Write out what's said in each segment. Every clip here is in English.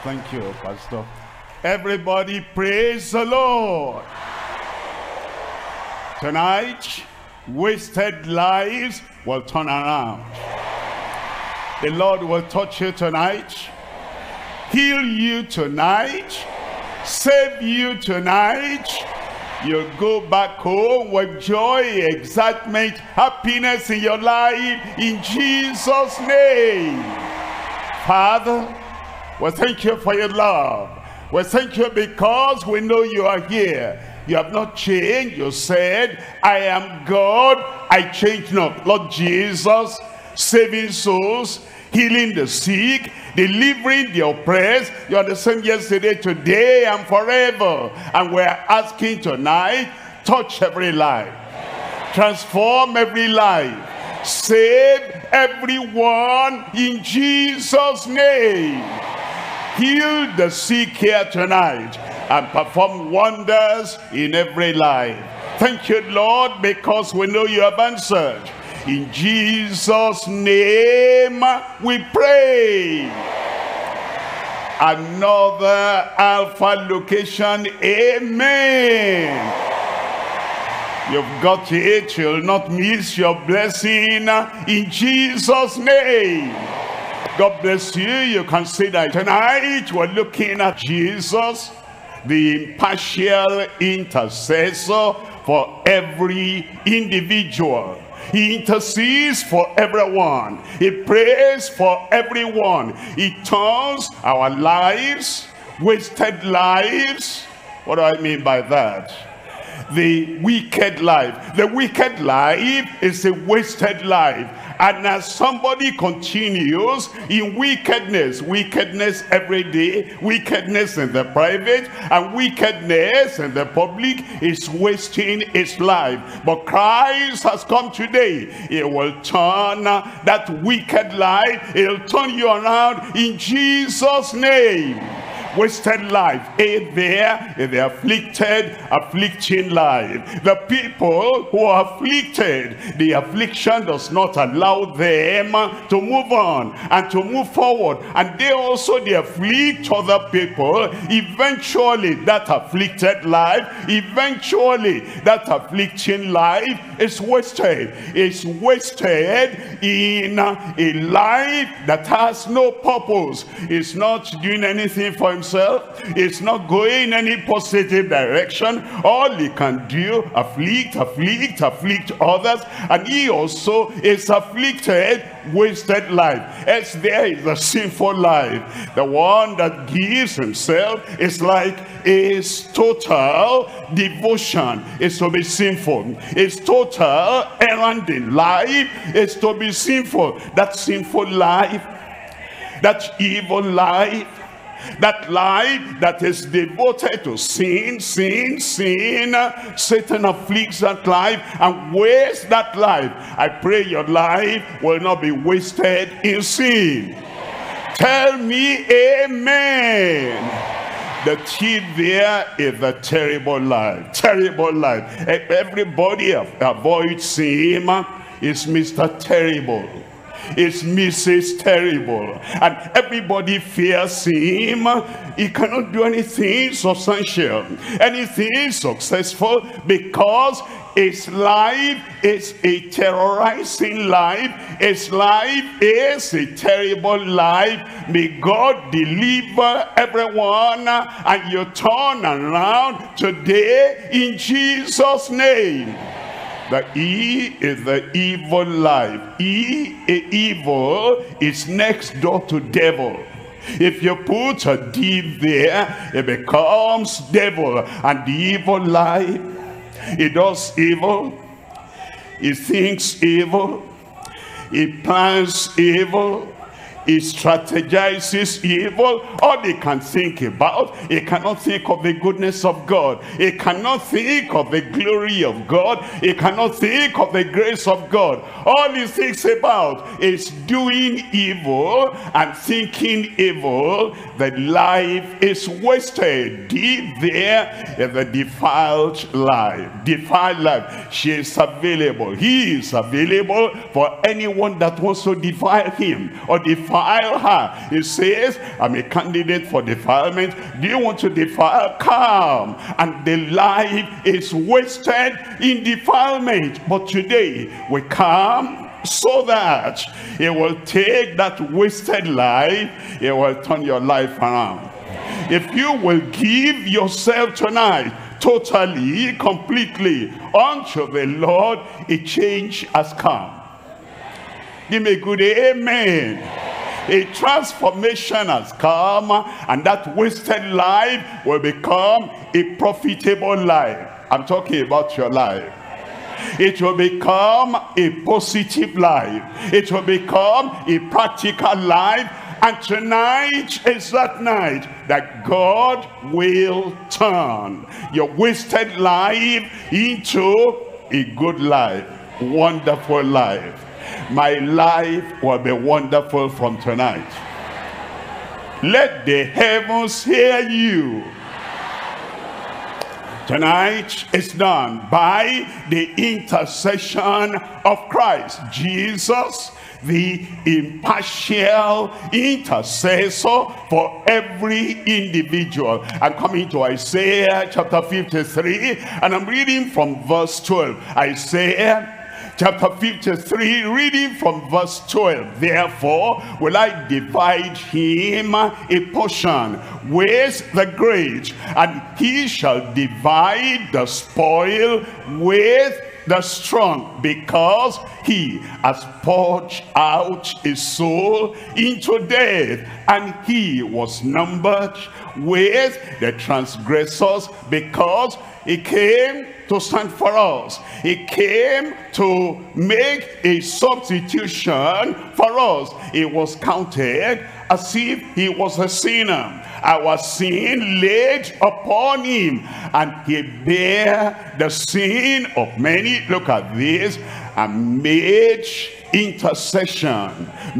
Thank you, Pastor. Everybody praise the Lord. Tonight, wasted lives will turn around. The Lord will touch you tonight, heal you tonight, save you tonight. You'll go back home with joy, excitement, happiness in your life, in Jesus' name. Father, we thank you for your love. We thank you because we know you are here. You have not changed. You said, I am God, I change not. Lord Jesus, saving souls, healing the sick, delivering the oppressed. You are the same yesterday, today, and forever. And we're asking tonight, touch every life, transform every life, save everyone in Jesus' name. Heal the sick here tonight and perform wonders in every life. Thank you, Lord, because we know you have answered. In Jesus' name we pray. Another Alpha location, amen. You've got it. You'll not miss your blessing in Jesus' name. God bless you. You can say that tonight we're looking at Jesus, the impartial intercessor for every individual. He intercedes for everyone. He prays for everyone. He turns our lives, wasted lives. What do I mean by that? The wicked life. The wicked life is a wasted life. And as somebody continues in wickedness every day, wickedness in the private and wickedness in the public, is wasting his life. But Christ has come today. He will turn that wicked life, he'll turn you around in Jesus' name. Wasted life, there is the afflicted, afflicting life. The people who are afflicted, the affliction does not allow them to move on and to move forward. And they also, they afflict other people. Eventually, that afflicted life, eventually, that afflicting life is wasted. It's wasted in a life that has no purpose. It's not doing anything for himself. It's not going any positive direction. All he can do, afflict others, and he also is afflicted, wasted life. As there is a sinful life, the one that gives himself is like his total devotion is to be sinful. His total errand in life is to be sinful. That sinful life, that evil life, that life that is devoted to sin, Satan afflicts that life and wastes that life. I pray your life will not be wasted in sin. Tell me amen. The thief there is a terrible life. Terrible life. Everybody avoids him. Is Mr. Terrible. It's Mrs. Terrible, and everybody fears him. He cannot do anything substantial, anything successful, because his life is a terrorizing life. His life is a terrible life. May God deliver everyone, and you turn around today in Jesus' name. The E is the evil life. Evil is next door to devil. If you put a D there, it becomes devil. And the evil life, it does evil, it thinks evil, it plans evil, it strategizes evil. All they can think about, it cannot think of the goodness of God. It cannot think of the glory of God. It cannot think of the grace of God. All he thinks about is doing evil and thinking evil. The life is wasted. Deep there is the defiled life. Defiled life. She is available. He is available for anyone that wants to defile him or defile defile her. He says, I'm a candidate for defilement. Do you want to defile? Come. And the life is wasted in defilement. But today we come so that he will take that wasted life, he will turn your life around. If you will give yourself tonight totally, completely unto the Lord, a change has come. Give me a good amen. A transformation has come, and that wasted life will become a profitable life. I'm talking about your life. It will become a positive life. It will become a practical life. And tonight is that night that God will turn your wasted life into a good life, wonderful life. My life will be wonderful from tonight. Let the heavens hear you. Tonight is done by the intercession of Christ Jesus, the impartial intercessor for every individual. I'm coming to Isaiah chapter 53, and I'm reading from verse 12. Isaiah chapter 53, reading from verse 12. Therefore will I divide him a portion with the great, and he shall divide the spoil with the strong, because he has poured out his soul into death, and he was numbered with the transgressors, because he came to stand for us. He came to make a substitution for us. He was counted as if he was a sinner. Our sin laid upon him, and he bare the sin of many. Look at this. And made intercession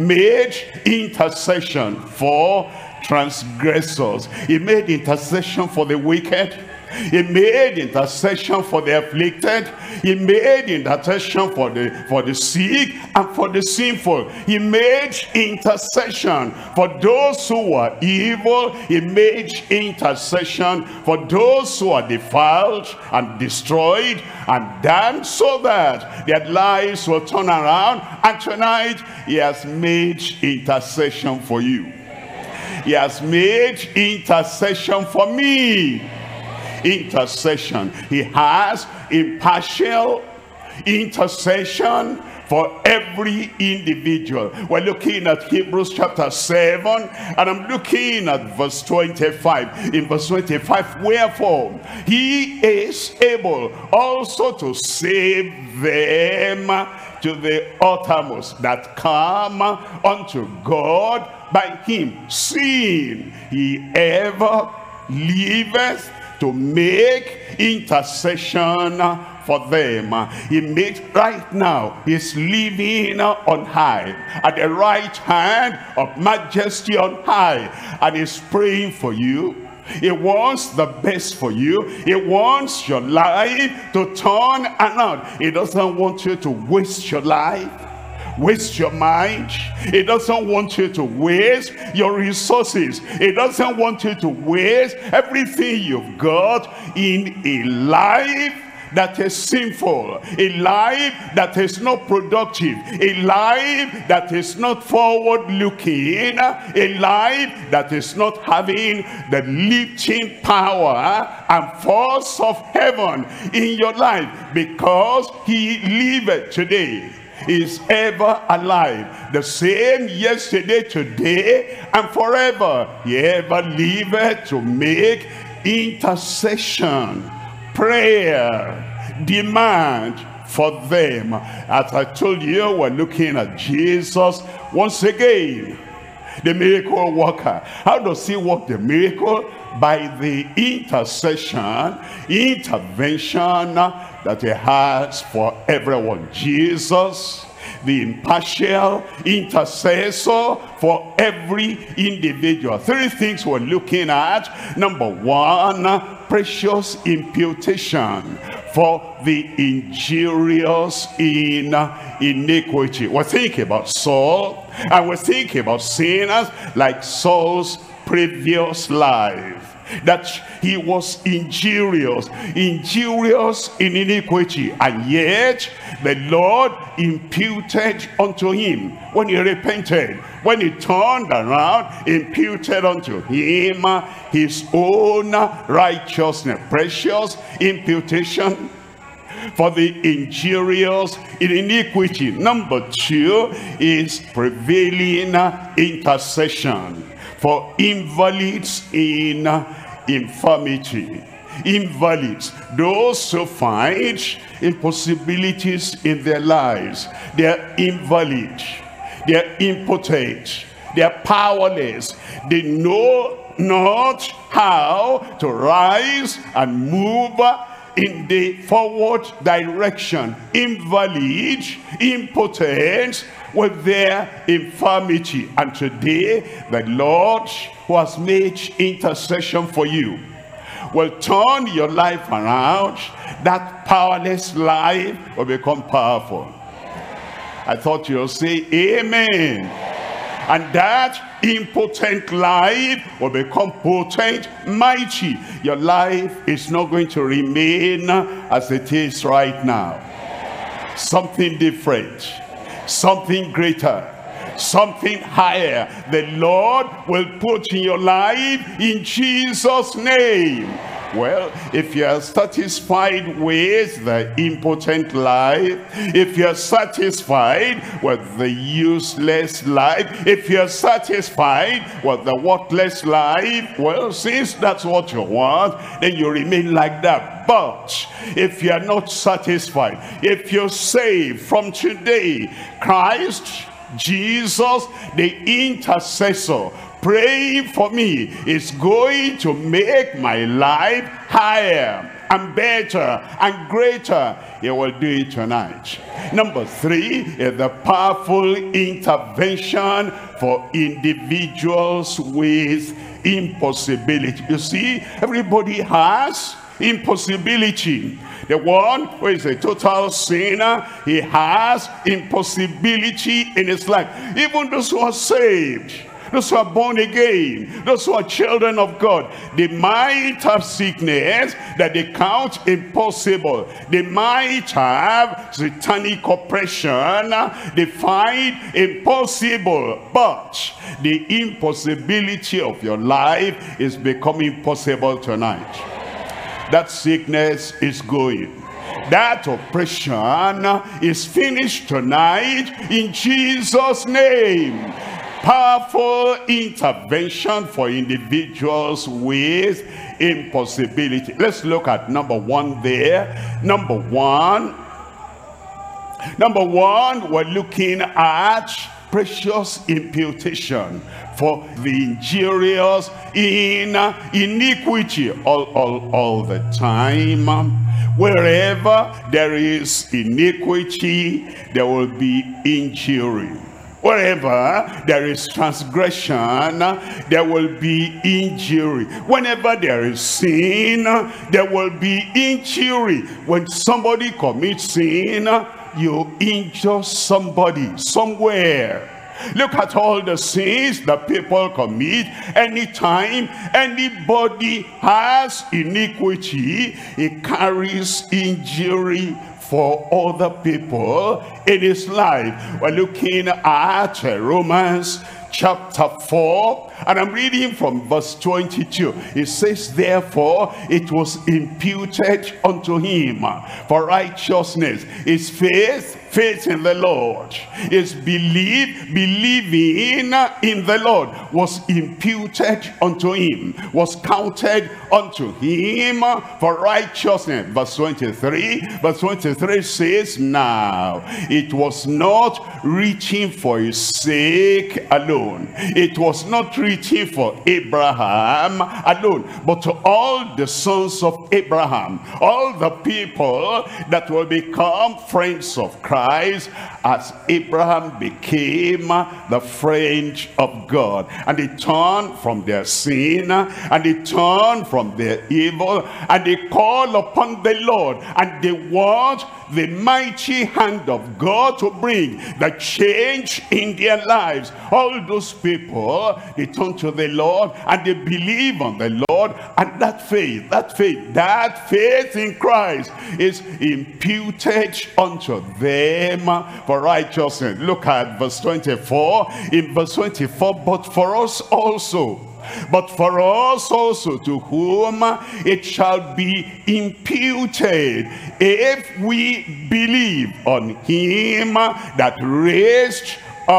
for transgressors. He made intercession for the wicked. He made intercession for the afflicted. He made intercession for the sick and for the sinful. He made intercession for those who were evil. He made intercession for those who are defiled and destroyed and damned, so that their lives will turn around. And tonight he has made intercession for you. He has made intercession for me. Intercession. He has impartial intercession for every individual. We're looking at Hebrews chapter 7, and I'm looking at verse 25. In verse 25, wherefore he is able also to save them to the uttermost that come unto God by him, seeing he ever liveth to make intercession for them. He makes right now, he's living on high, at the right hand of majesty on high, and he's praying for you. He wants the best for you. He wants your life to turn around. He doesn't want you to waste your life, waste your mind. He doesn't want you to waste your resources. He doesn't want you to waste everything you've got in a life that is sinful, a life that is not productive, a life that is not forward-looking, a life that is not having the lifting power and force of heaven in your life, because he liveth today, is ever alive, the same yesterday, today, and forever. He ever liveth to make intercession, prayer, demand for them. As I told you, we're looking at Jesus once again, the miracle worker. How does he work the miracle? By the intercession, intervention that he has for everyone. Jesus, the impartial intercessor for every individual. Three things we're looking at. Number one, precious imputation for the injurious in iniquity. We're thinking about Saul, and we're thinking about sinners like Saul's previous life, that he was injurious in iniquity, and yet the Lord imputed unto him, when he repented, when he turned around, imputed unto him his own righteousness. Precious imputation for the injurious in iniquity. Number 2 is prevailing intercession for invalids in infirmity. Invalids, those who find impossibilities in their lives. They're invalid, they're impotent, they're powerless. They know not how to rise and move in the forward direction. Invalid, impotent with their infirmity. And today the Lord, who has made intercession for you, will turn your life around. That powerless life will become powerful. I thought you'll say amen. And that impotent life will become potent, mighty. Your life is not going to remain as it is right now. Something different, something greater, something higher, the Lord will put in your life in Jesus' name. Well, if you are satisfied with the impotent life, if you are satisfied with the useless life, if you are satisfied with the worthless life, well, since that's what you want, then you remain like that. But if you are not satisfied, if you're saved from today, Christ Jesus, the intercessor, praying for me, is going to make my life higher and better and greater. He will do it tonight. Number 3 is the powerful intervention for individuals with impossibility. You see, everybody has impossibility. The one who is a total sinner, he has impossibility in his life. Even those who are saved, those who are born again, those who are children of God, they might have sickness that they count impossible. They might have satanic oppression they find impossible. But the impossibility of your life is becoming possible tonight. That sickness is going. That oppression is finished tonight in Jesus' name. Powerful intervention for individuals with impossibility. Let's look at number 1 there. Number one, we're looking at precious imputation for the injurious in iniquity. All the time, wherever there is iniquity, there will be injury. Wherever there is transgression, there will be injury. Whenever there is sin, there will be injury. When somebody commits sin, you injure somebody somewhere. Look at all the sins that people commit. Anytime anybody has iniquity, it carries injury for other people in his life. We're looking at Romans chapter 4, and I'm reading from verse 22. It says, therefore it was imputed unto him for righteousness. His faith in the Lord, his believing in the Lord was imputed unto him, was counted unto him for righteousness. Verse 23 says, now it was not written for his sake alone, it was not written for Abraham alone, but to all the sons of Abraham, all the people that will become friends of Christ as Abraham became the friend of God. And they turned from their sin, and they turned from their evil, and they call upon the Lord, and they want the mighty hand of God to bring the change in their lives. All those people, they turn to the Lord and they believe on the Lord, and that faith in Christ is imputed unto them for righteousness. Look at verse 24. In verse 24, but for us also, to whom it shall be imputed, if we believe on him that raised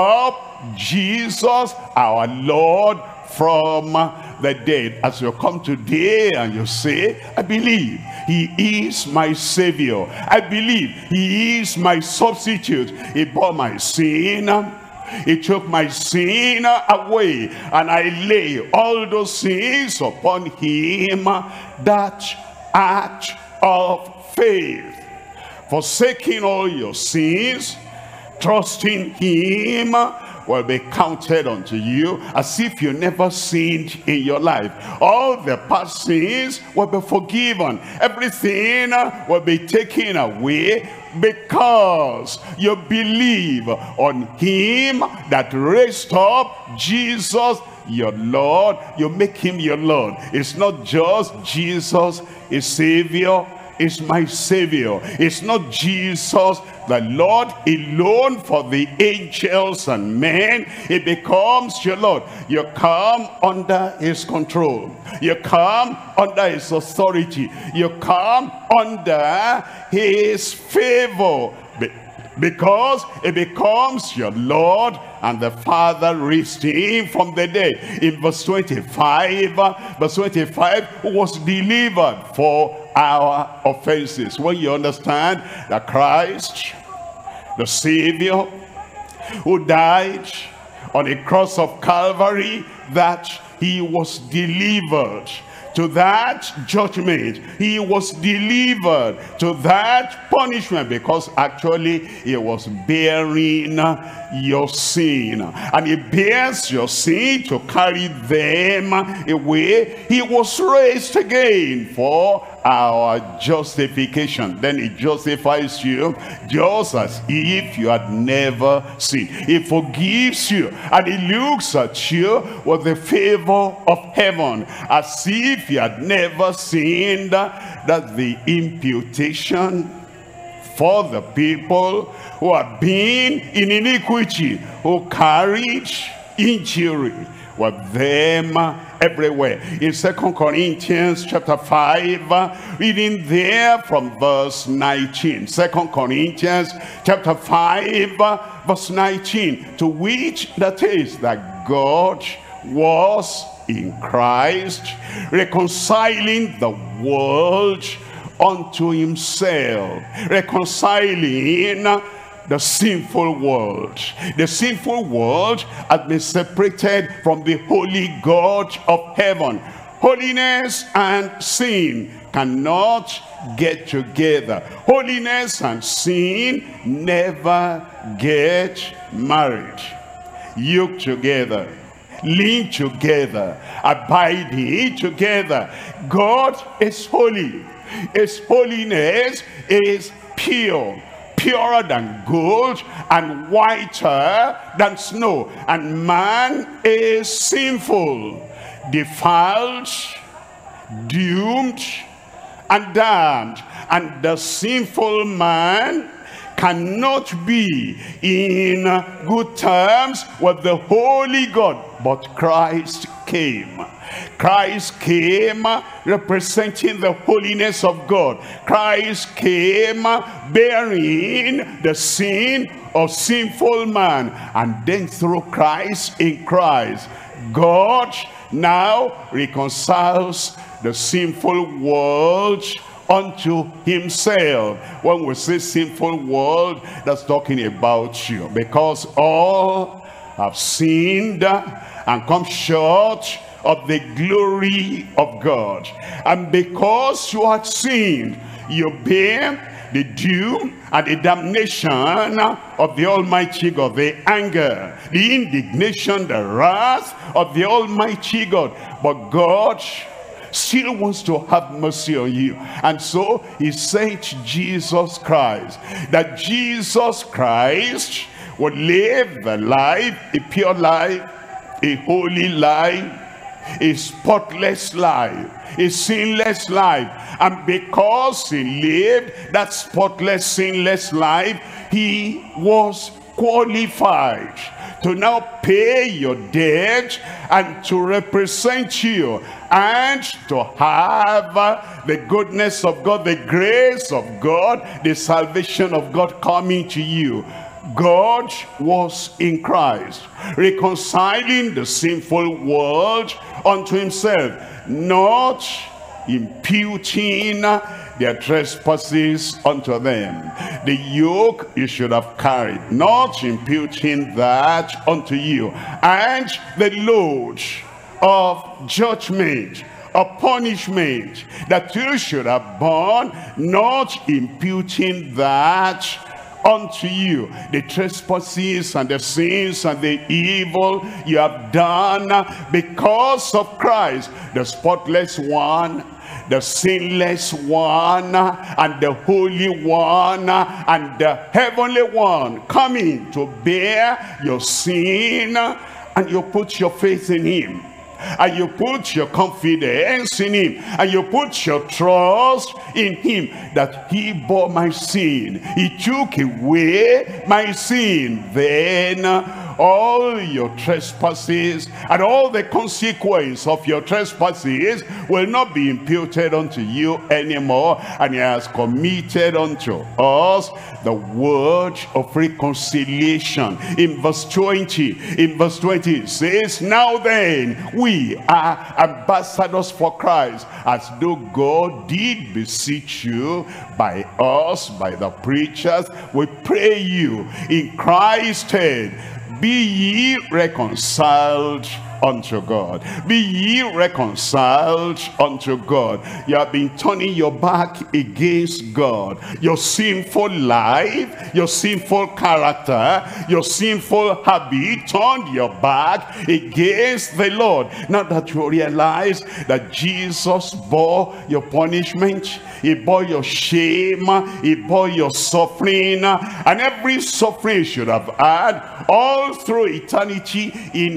up Jesus our Lord from the dead. As you come today and you say, I believe he is my Savior, I believe he is my substitute, he bore my sin, he took my sin away, and I lay all those sins upon him. That act of faith, forsaking all your sins, trusting him, will be counted unto you as if you never sinned in your life. All the past sins will be forgiven. Everything will be taken away, because you believe on him that raised up Jesus your Lord. You make him your Lord. It's not just Jesus is Savior, it's my Savior. It's not Jesus the Lord alone for the angels and men. It becomes your Lord. You come under his control, you come under his authority, you come under his favor, because it becomes your Lord. And the Father raised him from the dead. In verse 25, who was delivered for our offenses. When you understand that Christ, the Savior, who died on the cross of Calvary, that he was delivered to that judgment, he was delivered to that punishment, because actually he was bearing your sin, and he bears your sin to carry them away. He was raised again for our justification. Then he justifies you just as if you had never sinned. He forgives you, and he looks at you with the favor of heaven as if you had never sinned. That's the imputation for the people who have been in iniquity, who carried injury with them everywhere. In 2 Corinthians chapter 5, reading there from verse 19. 2 Corinthians chapter 5, verse 19. To which that is that God was in Christ, reconciling the world unto himself, reconciling the sinful world. The sinful world has been separated from the holy God of heaven. Holiness and sin cannot get together. Holiness and sin never get married. Yoke together, link together, abiding together. God is holy. His holiness is pure, purer than gold and whiter than snow. And man is sinful, defiled, doomed, and damned. And the sinful man cannot be in good terms with the holy God. But Christ came. Christ came representing the holiness of God. Christ came bearing the sin of sinful man. And then through Christ, in Christ, God now reconciles the sinful world unto himself. When we say sinful world, that's talking about you, because all have sinned and come short of the glory of God. And because you had sinned, you bear the doom and the damnation of the Almighty God, the anger, the indignation, the wrath of the Almighty God. But God still wants to have mercy on you. And so he sent Jesus Christ, that Jesus Christ would live a life, a pure life, a holy life, a spotless life, a sinless life. And because he lived that spotless, sinless life, he was qualified to now pay your debt and to represent you and to have the goodness of God, the grace of God, the salvation of God coming to you. God was in Christ, reconciling the sinful world unto himself, not imputing their trespasses unto them. The yoke you should have carried, not imputing that unto you. And the load of judgment, a punishment that you should have borne, not imputing that unto you. The trespasses and the sins and the evil you have done because of Christ, the spotless one, the sinless one, and the holy one, and the heavenly one, coming to bear your sin, and you put your faith in him, and you put your confidence in him, and you put your trust in him, that he bore my sin, he took away my sin. Then all your trespasses and all the consequence of your trespasses will not be imputed unto you anymore. And he has committed unto us the word of reconciliation. In verse 20 it says, now then we are ambassadors for Christ, as though God did beseech you by us, by the preachers. We pray you in Christ's stead, be ye reconciled unto God. Be ye reconciled unto God. You have been turning your back against God. Your sinful life, your sinful character, your sinful habit turned your back against the Lord. Now that you realize that Jesus bore your punishment, he bore your shame, he bore your suffering, and every suffering you should have had all through eternity in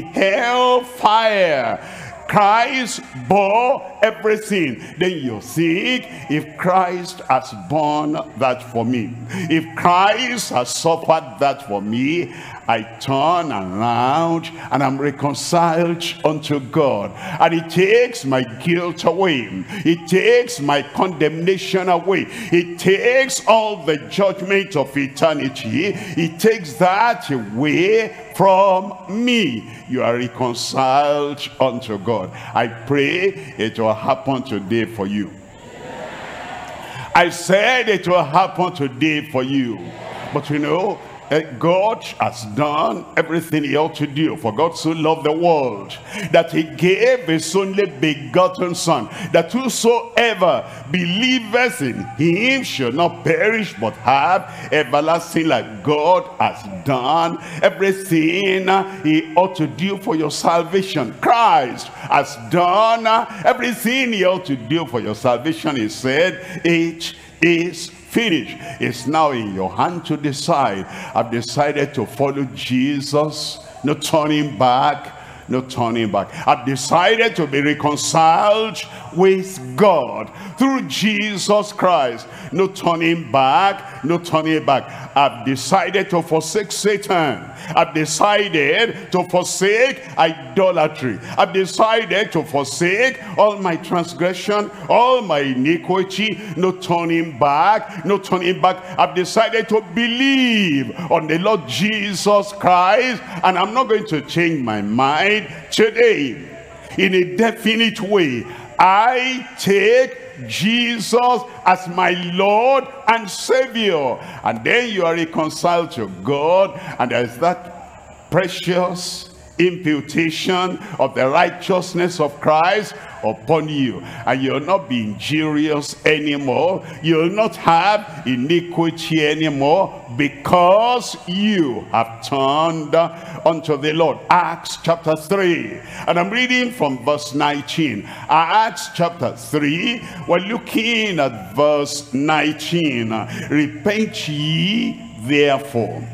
hellfire. Christ bore everything. Then you think, if Christ has borne that for me, if Christ has suffered that for me, I turn around and I'm reconciled unto God, and it takes my guilt away, it takes my condemnation away, it takes all the judgment of eternity, it takes that away from me. You are reconciled unto God. I pray it will happen today for you. I said it will happen today for you. But you know, God has done everything he ought to do. For God so loved the world that he gave his only begotten son, that whosoever believeth in him shall not perish but have everlasting life. God has done everything he ought to do for your salvation. Christ has done everything he ought to do for your salvation. He said, it is finished. It's now in your hand to decide. I've decided to follow Jesus. No turning back. No turning back. I've decided to be reconciled with God through Jesus Christ. No turning back. No turning back. I've decided to forsake Satan. I've decided to forsake idolatry. I've decided to forsake all my transgression, all my iniquity. No turning back. No turning back. I've decided to believe on the Lord Jesus Christ, and I'm not going to change my mind today. In a definite way, I take Jesus as my Lord and Savior. And then you are reconciled to God, and there's that precious imputation of the righteousness of Christ upon you, and you'll not be injurious anymore. You'll not have iniquity anymore, because you have turned unto the Lord. Acts chapter 3, and I'm reading from verse 19. Acts chapter 3, we're looking at verse 19. Repent ye therefore,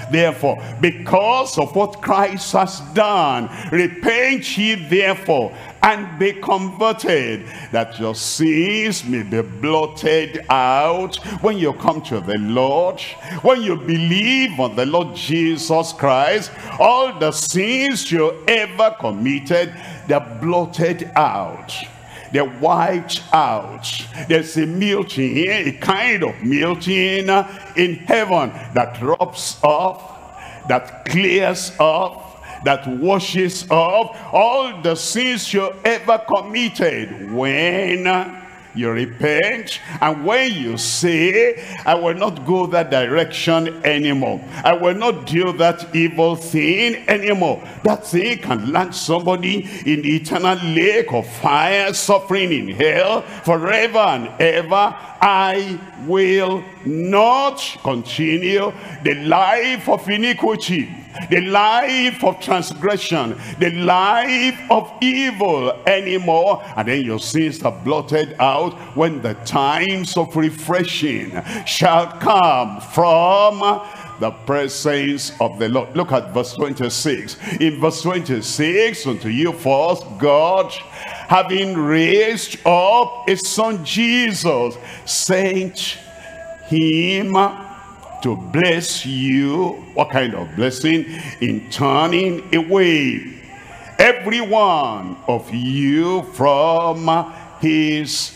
because of what Christ has done, repent ye therefore, and be converted, that your sins may be blotted out when you come to the Lord. When you believe on the Lord Jesus Christ, all the sins you ever committed, they're blotted out. They're wiped out. There's a melting here, a kind of melting in heaven that rubs off, that clears up, that washes off all the sins you ever committed. When you repent, and when you say, I will not go that direction anymore, I will not do that evil thing anymore, that thing can land somebody in the eternal lake of fire, suffering in hell forever and ever. I will not continue the life of iniquity, the life of transgression, the life of evil anymore. And then your sins are blotted out when the times of refreshing shall come from the presence of the Lord. Look at verse 26. In verse 26, unto you first God, having raised up his son Jesus, sent him to bless you. What kind of blessing? In turning away every one of you from his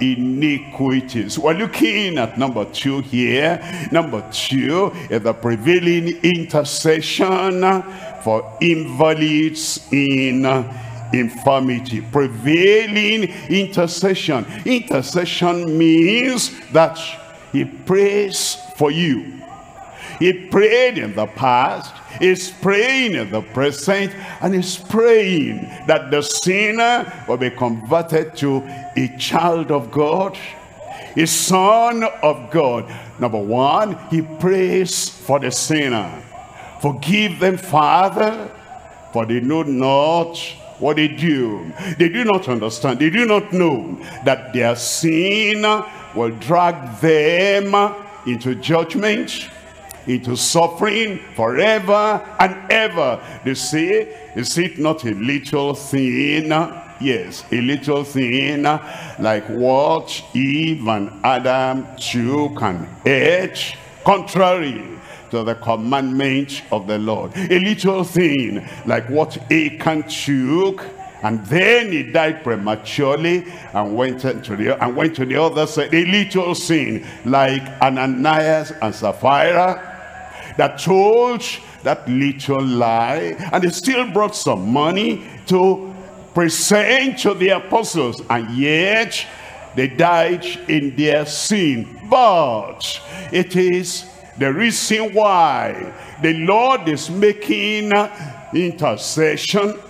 iniquities. We're looking at number 2 here. Number 2 is the prevailing intercession for invalids in infirmity. Prevailing intercession. Intercession means that he prays for you. He prayed in the past, he's praying in the present, and he's praying that the sinner will be converted to a child of God, a son of God. Number 1, he prays for the sinner. Forgive them, Father, for they know not what they do. They do not understand. They do not know that their sin will drag them into judgment, into suffering forever and ever. They say, is it not a little thing? Yes, a little thing, like what Eve and Adam took and ate, contrary to the commandment of the Lord. A little thing, like what Achan took, and then he died prematurely and went to the other side. A little sin, like Ananias and Sapphira, that told that little lie, and they still brought some money to present to the apostles, and yet they died in their sin. But it is the reason why the Lord is making intercession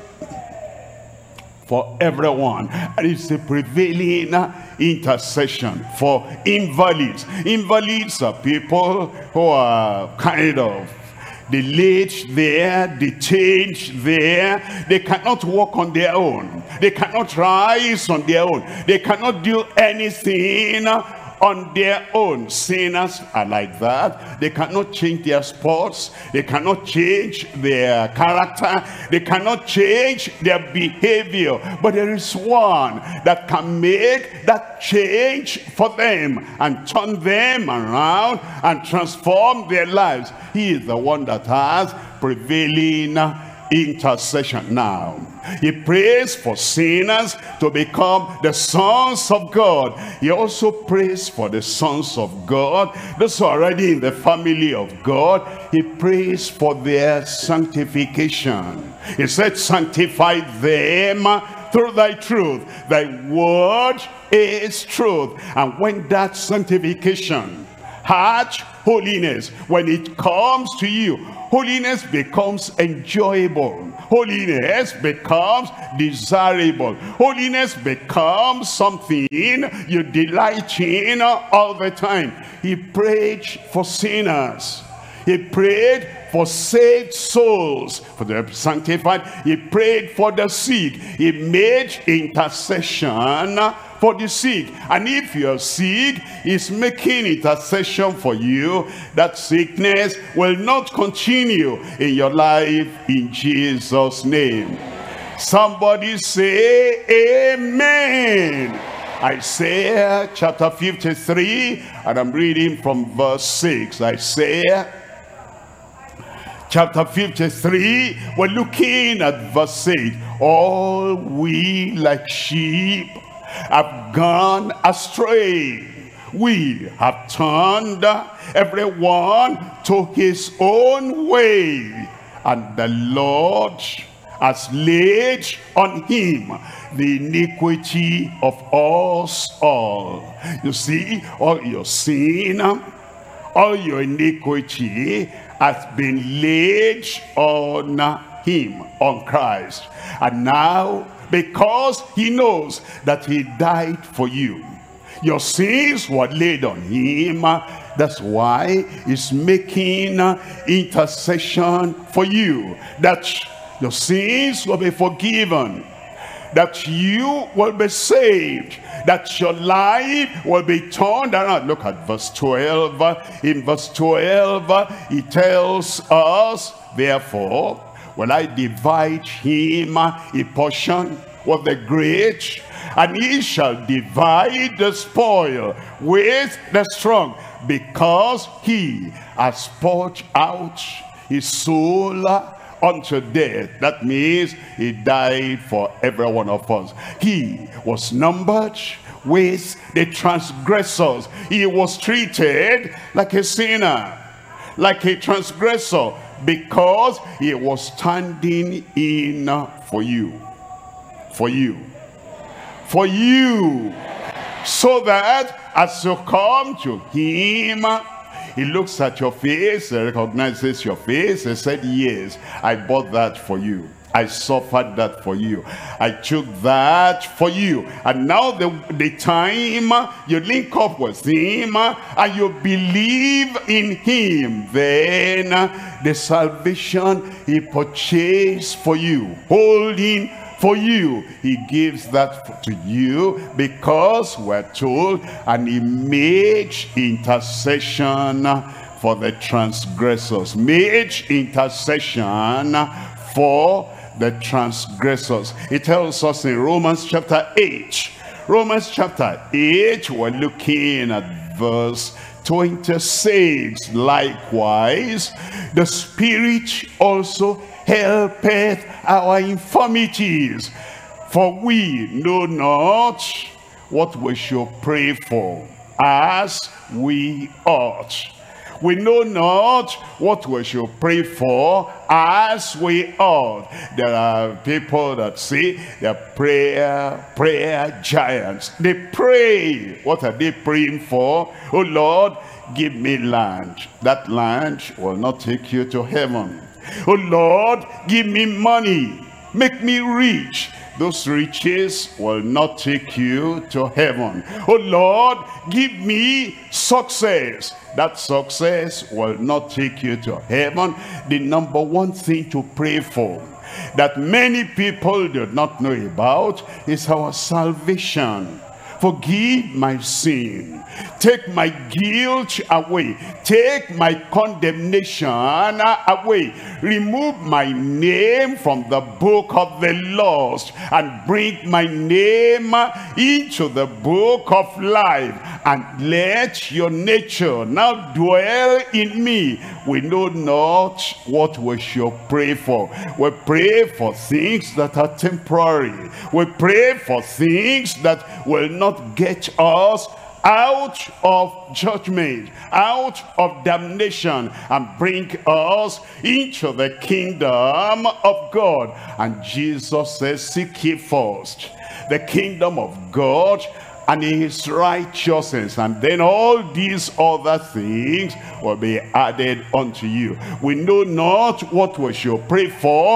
for everyone, and it's a prevailing intercession for invalids. Invalids are people who are kind of delayed there, detained there. They cannot walk on their own. They cannot rise on their own. They cannot do anything on their own. Sinners are like that. They cannot change their sports. They cannot change their character. They cannot change their behavior. But there is one that can make that change for them and turn them around and transform their lives. He is the one that has prevailing intercession. Now, he prays for sinners to become the sons of God. He also prays for the sons of God, those who are already in the family of God. He prays for their sanctification. He said, sanctify them through thy truth. Thy word is truth. And when that sanctification, heart, holiness, when it comes to you, holiness becomes enjoyable. Holiness becomes desirable. Holiness becomes something you delight in all the time. He prayed for sinners. He prayed for saved souls, for the sanctified. He prayed for the sick. He made intercession for the sick. And if you're sick, he's making intercession for you. That sickness will not continue in your life, in Jesus' name. Somebody say amen. Isaiah chapter 53, and I'm reading from verse 6. Isaiah chapter 53, we're looking at verse 8. All we like sheep have gone astray. We have turned everyone to his own way, and the Lord has laid on him the iniquity of us all. You see, all your sin, all your iniquity has been laid on him, on Christ. And now, because he knows that he died for you, your sins were laid on him. That's why he's making intercession for you, that your sins will be forgiven, that you will be saved, that your life will be turned around. Look at verse 12. In verse 12, he tells us, therefore will I divide him a portion with the great, and he shall divide the spoil with the strong, because he has poured out his soul unto death. That means he died for every one of us. He was numbered with the transgressors. He was treated like a sinner, like a transgressor, because he was standing in for you, for you, for you, so that as you come to him, he looks at your face, he recognizes your face. He said, yes, I bought that for you. I suffered that for you. I took that for you. And now the time you link up with him and you believe in him, then the salvation he purchased for you, holding for you, he gives that to you, because we're told, and he made intercession for the transgressors. Made intercession for the transgressors. It tells us in Romans chapter 8. Romans chapter 8, we're looking at verse 26. Likewise, the Spirit also helpeth our infirmities, for we know not what we should pray for as we ought. We know not what we should pray for as we ought. There are people that say they're prayer giants. They pray. What are they praying for? Oh Lord, give me land. That land will not take you to heaven. Oh Lord, give me money, make me rich. Those riches will not take you to heaven. Oh Lord, give me success. That success will not take you to heaven. The number one thing to pray for that many people do not know about is our salvation. Forgive my sin. Take my guilt away. Take my condemnation away. Remove my name from the book of the lost and bring my name into the book of life. And let your nature now dwell in me. We know not what we should pray for. We pray for things that are temporary. We pray for things that will not get us out of judgment, out of damnation, and bring us into the kingdom of God. And Jesus says, seek ye first the kingdom of God and his righteousness, and then all these other things will be added unto you. We know not what we should pray for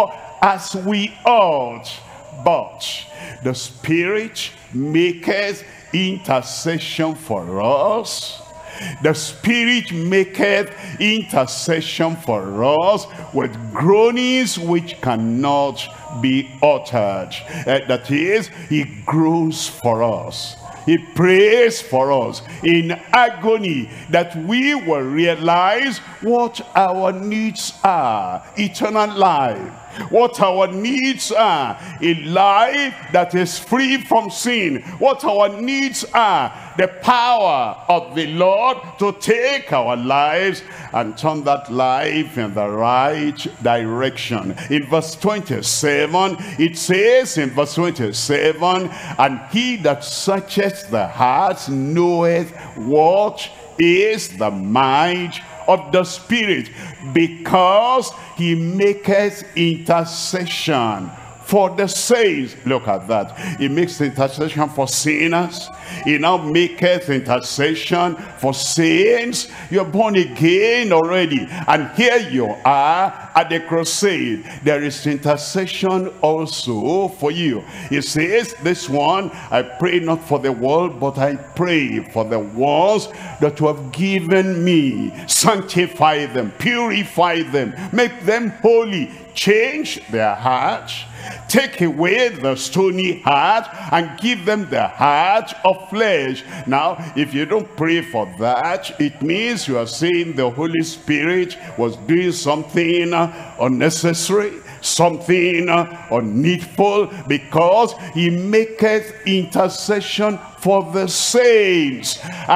as we ought, but the Spirit maketh intercession for us. The Spirit maketh intercession for us with groanings which cannot be uttered. That is, he groans for us. He prays for us in agony, that we will realize what our needs are. Eternal life. What our needs are. A life that is free from sin. What our needs are. The power of the Lord to take our lives and turn that life in the right direction. In verse 27, it says in verse 27, and he that searcheth the hearts knoweth what is the mind of the Spirit, because he maketh intercession for the saints. Look at that. He makes intercession for sinners. He now maketh intercession for saints. You're born again already, and here you are at the crusade. There is intercession also for you. He says, this one, I pray not for the world, but I pray for the ones that you have given me. Sanctify them, purify them, make them holy, change their hearts, take away the stony heart and give them the heart of flesh. Now, if you don't pray for that, it means you are saying the Holy Spirit was doing something unnecessary, something unneedful, because he maketh intercession for the saints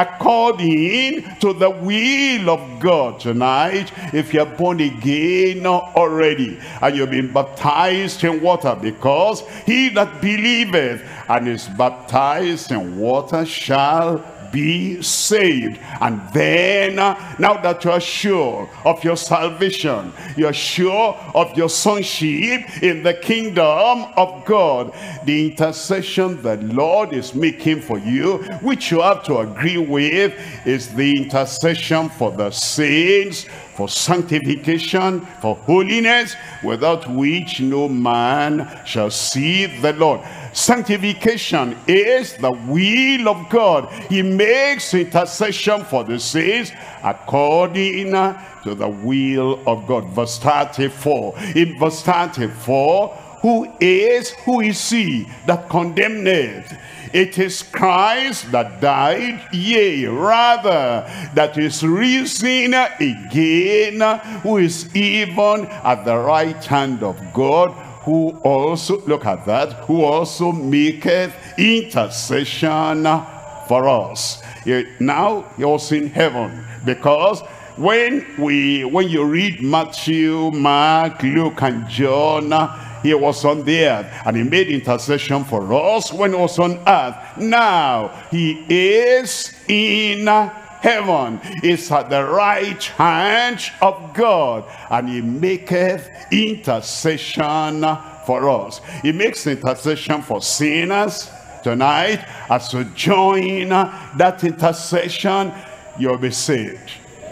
according to the will of God. Tonight, if you're born again already and you've been baptized in water, because he that believeth and is baptized in water shall be saved. And then now that you are sure of your salvation, you are sure of your sonship in the kingdom of God, the intercession the Lord is making for you, which you have to agree with, is the intercession for the saints, for sanctification, for holiness, without which no man shall see the Lord. Sanctification is the will of God. He makes intercession for the saints according to the will of God. Verse 34. In verse 34, who is he that condemneth? It is Christ that died, yea, rather, that is risen again, who is even at the right hand of God, who also, look at that, who also maketh intercession for us. Now he was in heaven, because when you read Matthew, Mark, Luke, and John, he was on the earth, and he made intercession for us when he was on earth. Now he is in heaven, is at the right hand of God, and he maketh intercession for us. He makes intercession for sinners. Tonight, as you join that intercession, you'll be saved.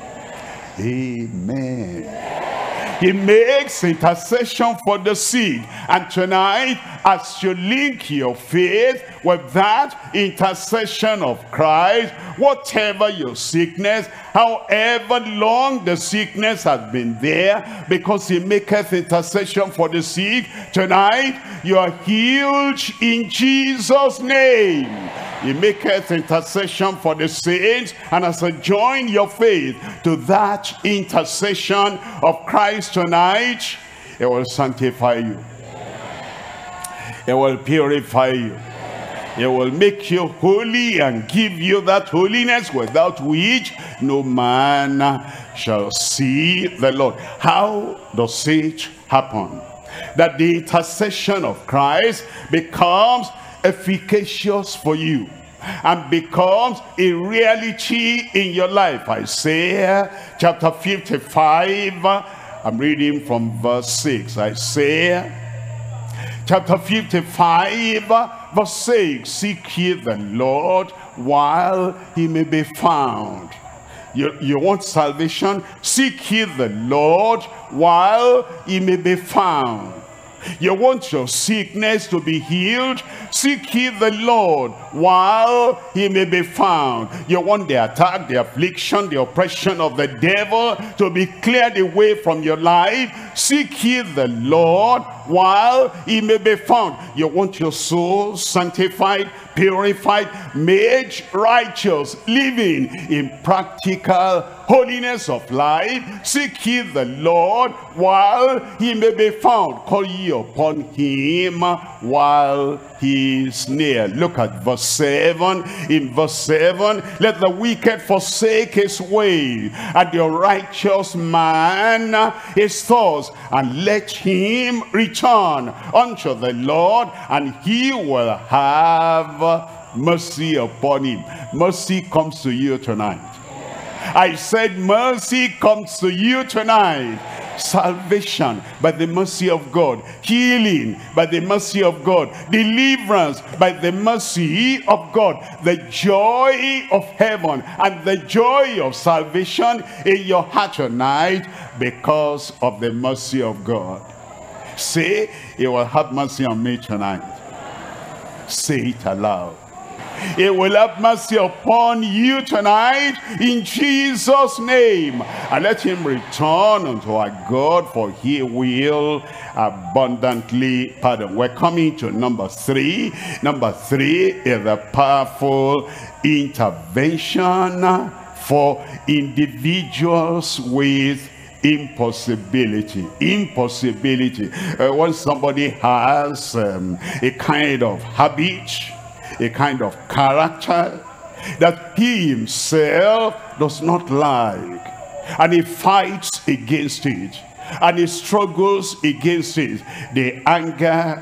Amen. He makes intercession for the sick. And tonight, as you link your faith with that intercession of Christ, whatever your sickness, however long the sickness has been there, because he maketh intercession for the sick, tonight you are healed in Jesus' name. He maketh intercession for the saints, and as you join your faith to that intercession of Christ tonight, it will sanctify you. It will purify you. It will make you holy and give you that holiness without which no man shall see the Lord. How does it happen? That the intercession of Christ becomes efficacious for you and becomes a reality in your life. Isaiah chapter 55, I'm reading from verse 6. Isaiah chapter 55, verse 6. Seek ye the Lord while he may be found. You want salvation? Seek ye the Lord while he may be found. You want your sickness to be healed? Seek ye the Lord while he may be found. You want the attack, the affliction, the oppression of the devil to be cleared away from your life? Seek ye the Lord while he may be found. You want your soul sanctified, purified, made righteous, living in practical holiness of life? Seek ye the Lord while he may be found. Call ye upon him while he is near. Look at verse 7. In verse 7, let the wicked forsake his way, and the righteous man his thoughts, and let him return unto the Lord, and he will have mercy upon him. Mercy comes to you tonight. I said mercy comes to you tonight. Salvation by the mercy of God, healing by the mercy of God, deliverance by the mercy of God, the joy of heaven and the joy of salvation in your heart tonight because of the mercy of God. Say, he will have mercy on me tonight. Say it aloud. He will have mercy upon you tonight in Jesus' name. And let him return unto our God, for he will abundantly pardon. We're coming to number 3. Number 3 is the powerful intervention for individuals with impossibility. When somebody has a kind of habit, a kind of character that he himself does not like, and he fights against it, and he struggles against it, the anger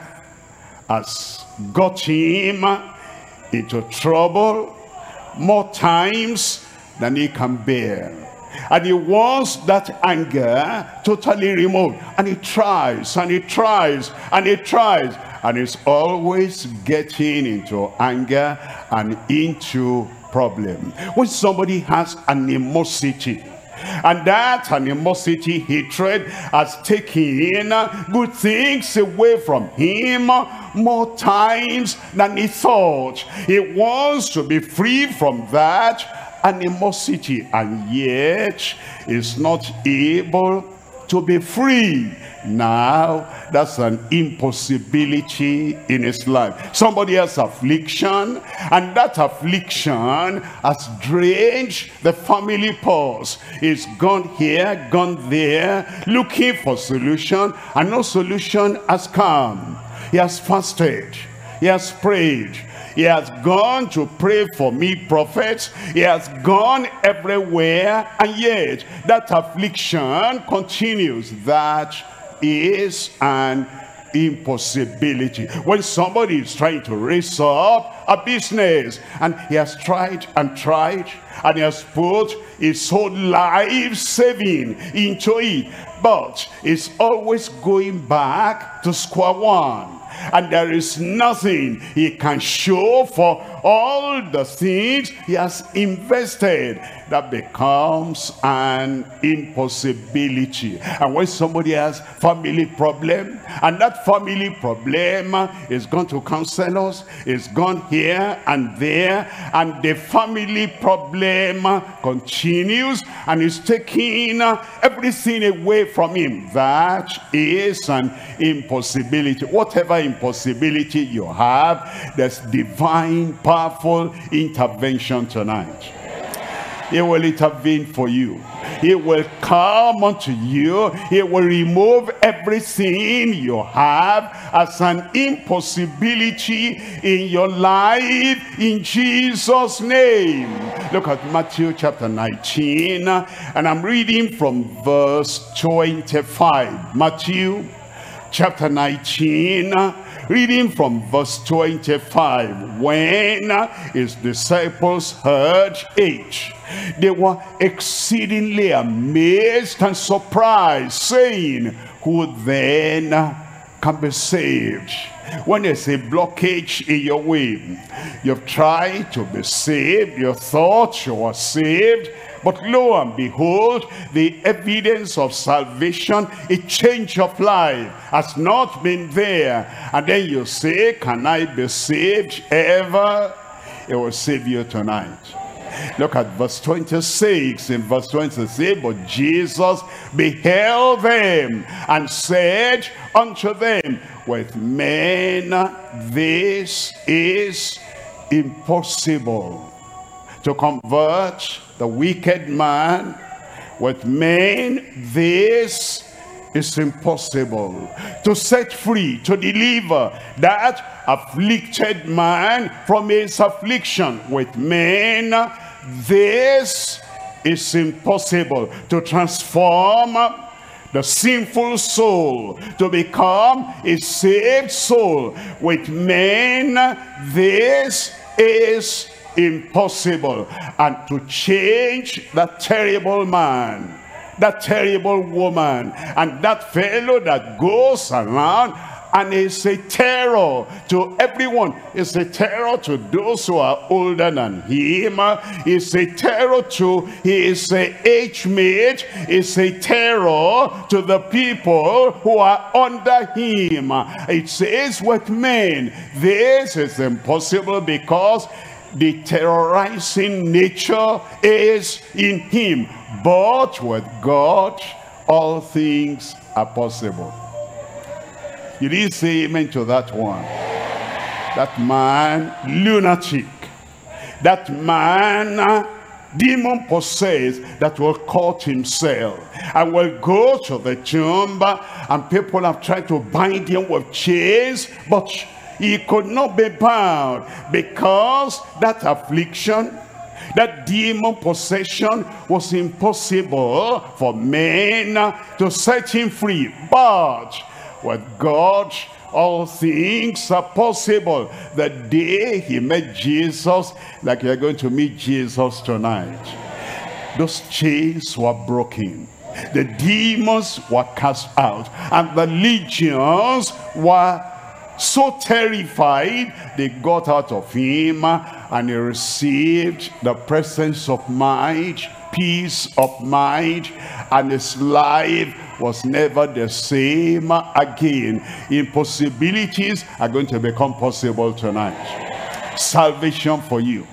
has got him into trouble more times than he can bear. And he wants that anger totally removed, and he tries and he tries and he tries, and he's always getting into anger and into problem. When somebody has animosity, and that animosity, hatred, has taken good things away from him more times than he thought. He wants to be free from that animosity, and yet is not able to be free. Now that's an impossibility in his life. Somebody has affliction, and that affliction has drained the family purse. He's gone here, gone there, looking for solution, and no solution has come. He has fasted, he has prayed, he has gone to pray for me prophets, he has gone everywhere, and yet that affliction continues. That is an impossibility. When somebody is trying to raise up a business, and he has tried and tried, and he has put his whole life saving into it, but it's always going back to square one, and there is nothing he can show for all the things he has invested. That becomes an impossibility. And when somebody has family problem, and that family problem is gone to counselors, is gone here and there, and the family problem continues and is taking everything away from him, that is an impossibility. Whatever impossibility you have, there's divine powerful intervention tonight. He will intervene for you. He will come unto you. He will remove everything you have as an impossibility in your life in Jesus' name. Look at Matthew chapter 19, and I'm reading from verse 25. Matthew chapter 19, reading from verse 25. When his disciples heard it, they were exceedingly amazed and surprised, saying, who then can be saved. When there's a blockage in your way, you've tried to be saved, you thought you were saved, but lo and behold, the evidence of salvation, a change of life has not been there. And then you say, can I be saved ever? It will save you tonight. Look at verse 26. In verse 26, but Jesus beheld them and said unto them, with men this is impossible. To convert the wicked man, with men this is impossible. To set free, to deliver that afflicted man from his affliction, with men this is impossible. To transform the sinful soul to become a saved soul, with men this is impossible. And to change that terrible man, that terrible woman, and that fellow that goes around and is a terror to everyone. It's a terror to those who are older than him. It's a terror to his age mate. It's a terror to the people who are under him. It says with men, this is impossible, because the terrorizing nature is in him. But with God, all things are possible. You didn't say amen to that one. That man, lunatic. That man, demon possessed, that will cut himself and will go to the tomb, and people have tried to bind him with chains, but he could not be bound, because that affliction, that demon possession, was impossible for men to set him free. But with God, all things are possible. The day he met Jesus, like you're going to meet Jesus tonight, those chains were broken, the demons were cast out, and the legions were so terrified, they got out of him, and he received the presence of mind, peace of mind, and his life was never the same again. Impossibilities are going to become possible tonight. Salvation for you.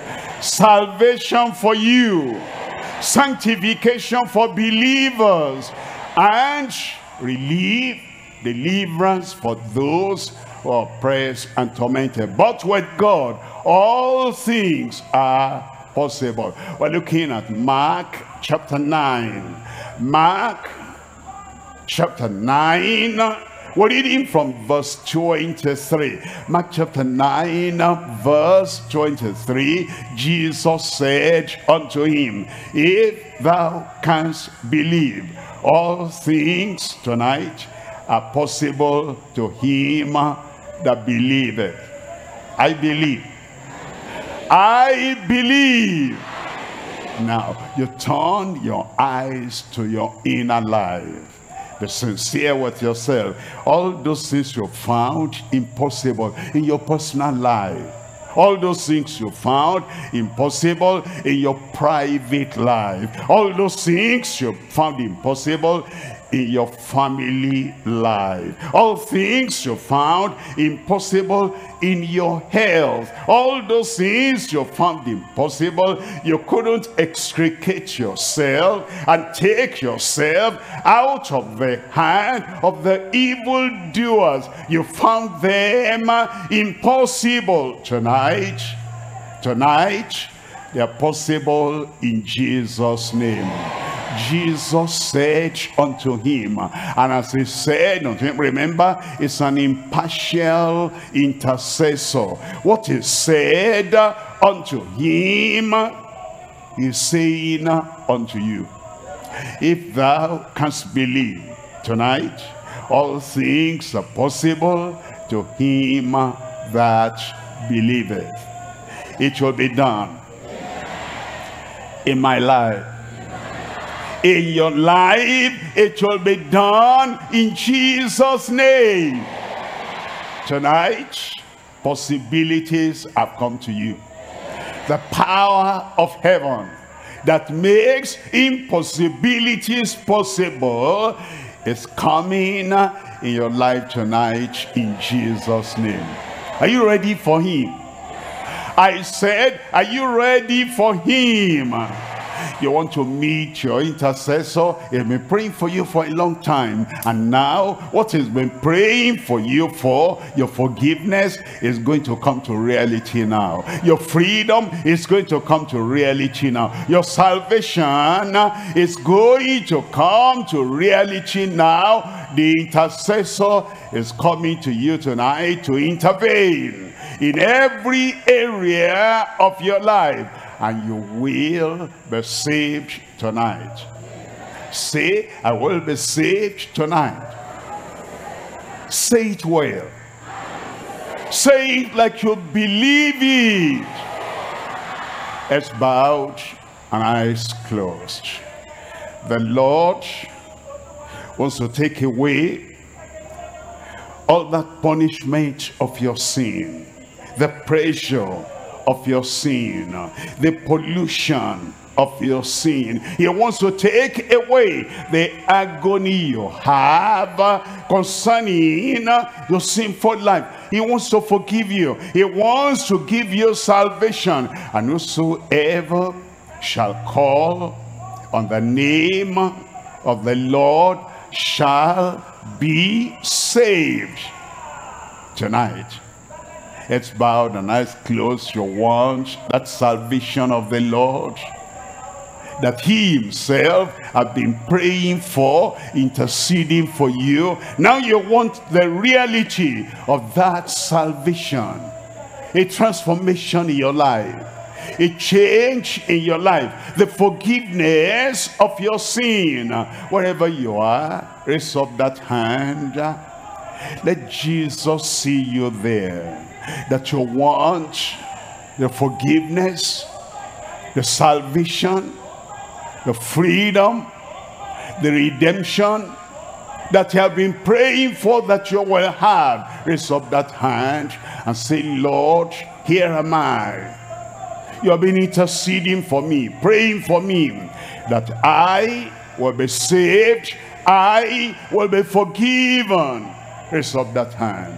Salvation for you. Sanctification for believers. And relief, deliverance for those who are oppressed and tormented. But with God, all things are possible. We're looking at Mark chapter 9. Mark chapter 9. We're reading from verse 23. Mark chapter 9, verse 23. Jesus said unto him, if thou canst believe, all things tonight are possible to him that believeth. I believe. I believe. Now, you turn your eyes to your inner life. Be sincere with yourself. All those things you found impossible in your personal life. All those things you found impossible in your private life. All those things you found impossible in your family life. All things you found impossible in your health. All those things you found impossible, you couldn't extricate yourself and take yourself out of the hand of the evildoers. You found them impossible. Tonight, they are possible in Jesus' name. Jesus said unto him, and as he said unto him, remember, it's an impartial intercessor. What he said unto him, he's saying unto you. If thou canst believe tonight, all things are possible to him that believeth. It will be done in my life, in your life. It will be done in Jesus' name. Tonight, possibilities have come to you. The power of heaven that makes impossibilities possible is coming in your life tonight in Jesus' name. Are you ready for him? I said, are you ready for him? You want to meet your intercessor. He's been praying for you for a long time. And now, what he's been praying for you for, your forgiveness, is going to come to reality now. Your freedom is going to come to reality now. Your salvation is going to come to reality now. The intercessor is coming to you tonight to intervene in every area of your life. And you will be saved tonight. Say, I will be saved tonight. Say it well. Say it like you believe it. Heads bowed and eyes closed. The Lord wants to take away all that punishment of your sin, the pressure of your sin, the pollution of your sin. He wants to take away the agony you have concerning your sinful life. He wants to forgive you. He wants to give you salvation. And whosoever shall call on the name of the Lord shall be saved. Tonight, heads bowed and eyes closed. You want that salvation of the Lord that he himself has been praying for, interceding for you. Now you want the reality of that salvation, a transformation in your life, a change in your life, the forgiveness of your sin. Wherever you are, raise up that hand. Let Jesus see you there. That you want the forgiveness, the salvation, the freedom, the redemption that you have been praying for, that you will have. Raise up that hand and say, Lord, here am I. You have been interceding for me, praying for me, that I will be saved, I will be forgiven. Raise up that hand.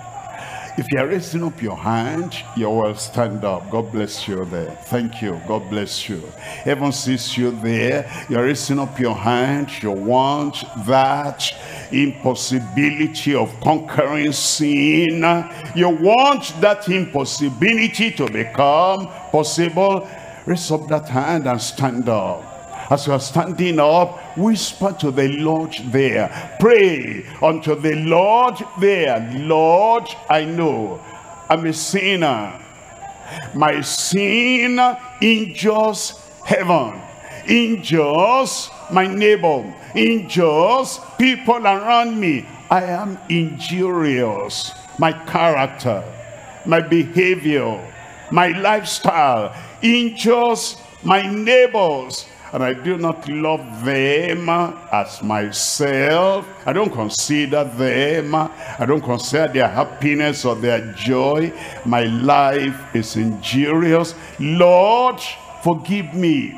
If you are raising up your hand, you will stand up. God bless you there. Thank you. God bless you. Heaven sees you there. You are raising up your hand. You want that impossibility of conquering sin. You want that impossibility to become possible. Raise up that hand and stand up. As you are standing up, whisper to the Lord there. Pray unto the Lord there. Lord, I know I'm a sinner. My sin injures heaven, injures my neighbor, injures people around me. I am injurious. My character, my behavior, my lifestyle injures my neighbors. And I do not love them as myself. I don't consider them. I don't consider their happiness or their joy. My life is injurious. Lord, forgive me.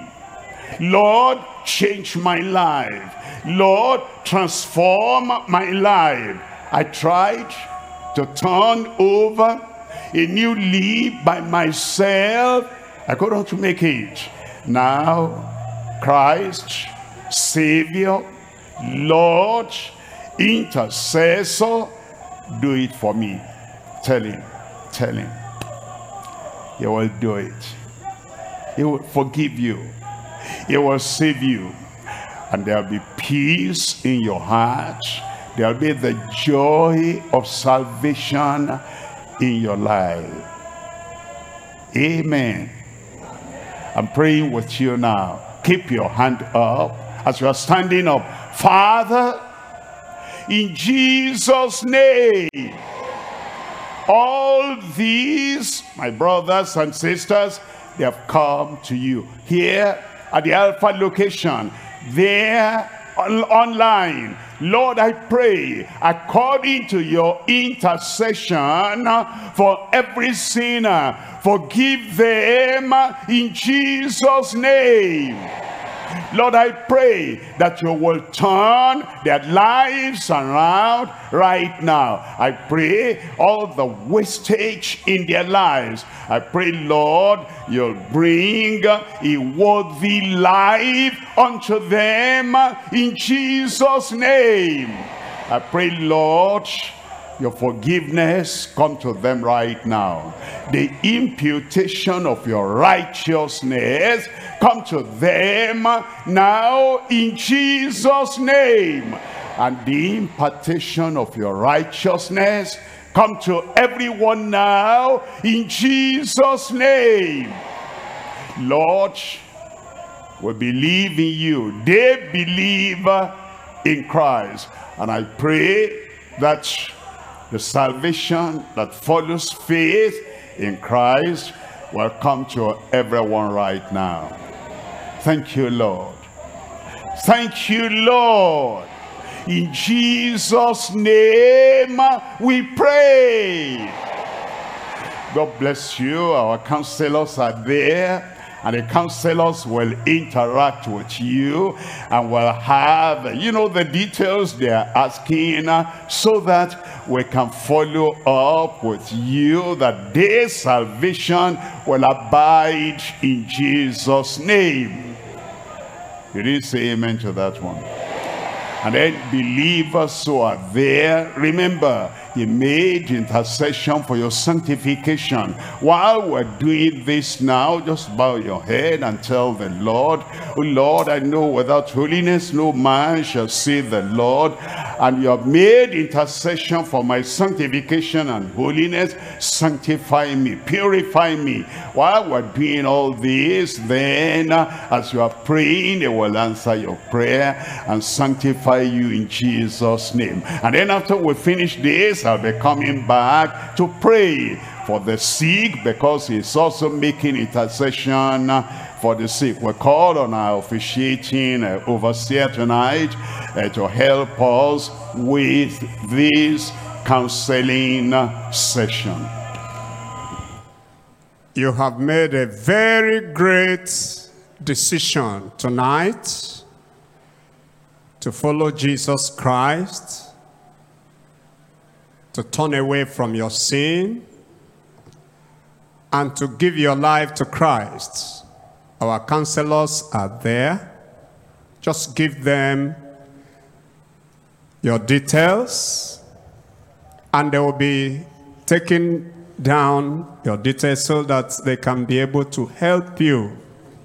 Lord, change my life. Lord, transform my life. I tried to turn over a new leaf by myself. I couldn't make it. Now, Christ, Savior, Lord, intercessor, do it for me. Tell him, tell him. He will do it. He will forgive you. He will save you. And there will be peace in your heart. There will be the joy of salvation in your life. Amen. I'm praying with you now. Keep your hand up as you are standing up. Father, in Jesus' name, all these, my brothers and sisters, they have come to you here at the Alpha location. there online. Lord, I pray, according to your intercession for every sinner, forgive them in Jesus' name. Lord, I pray that you will turn their lives around right now. I pray all the wastage in their lives, I pray, Lord, you'll bring a worthy life unto them in Jesus' name. I pray, Lord, your forgiveness come to them right now. The imputation of your righteousness come to them now in Jesus' name. And the impartation of your righteousness come to everyone now in Jesus' name. Lord, we believe in you. They believe in Christ. And I pray that the salvation that follows faith in Christ will come to everyone right now. Thank you, Lord. Thank you, Lord. In Jesus' name we pray. God bless you. Our counselors are there, and the counselors will interact with you and will have, the details they are asking, so that we can follow up with you, that their salvation will abide in Jesus' name. You didn't say amen to that one. And then believers who are there, remember, he made intercession for your sanctification. While we're doing this now, just bow your head and tell the Lord, oh Lord, I know without holiness no man shall see the Lord. And you have made intercession for my sanctification and holiness. Sanctify me, purify me. While we're doing all this, then as you are praying, they will answer your prayer and sanctify you in Jesus' name. And then after we finish this, I'll be coming back to pray for the sick, because he's also making intercession for the sick. We call on our officiating overseer tonight to help us with this counseling session. You have made a very great decision tonight to follow Jesus Christ, to turn away from your sin, and to give your life to Christ. Our counselors are there. Just give them your details, and they will be taking down your details so that they can be able to help you.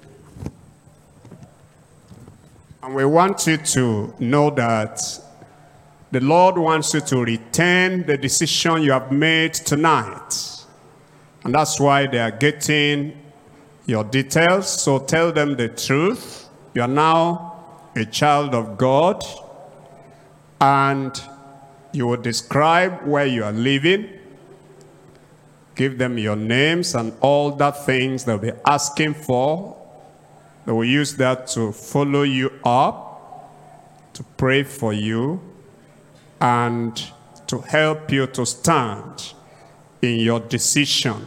And we want you to know that the Lord wants you to retain the decision you have made tonight. And that's why they are getting your details. So tell them the truth. You are now a child of God. And you will describe where you are living. Give them your names and all that things they'll be asking for. They will use that to follow you up, to pray for you, and to help you to stand in your decision.